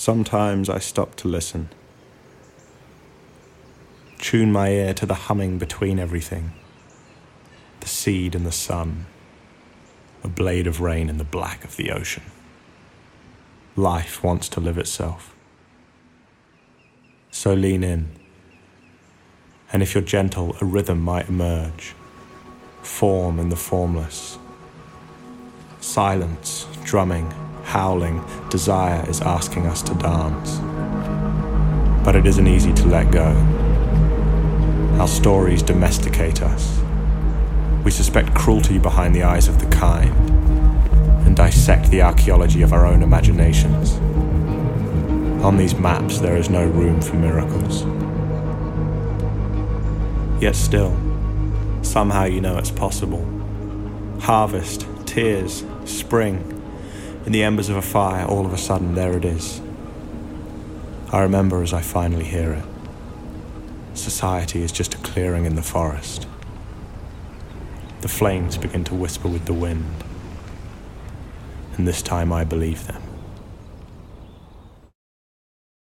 Sometimes I stop to listen. Tune my ear to the humming between everything. The seed and the sun. A blade of rain in the black of the ocean. Life wants to live itself. So lean in. And if you're gentle, a rhythm might emerge. Form in the formless. Silence, drumming, howling, desire is asking us to dance. But it isn't easy to let go. Our stories domesticate us. We suspect cruelty behind the eyes of the kind and dissect the archaeology of our own imaginations. On these maps, there is no room for miracles. Yet still, somehow you know it's possible. Harvest, tears, spring. In the embers of a fire, all of a sudden, there it is. I remember as I finally hear it. Society is just a clearing in the forest. The flames begin to whisper with the wind. And this time I believe them.